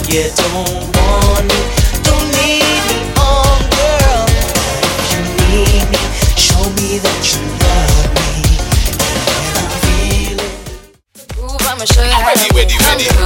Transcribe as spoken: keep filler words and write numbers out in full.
You don't want me, don't need me, oh girl. If you need me, show me that you love me. And I feel it. Ooh, I'ma show you how to Ready, ready, ready.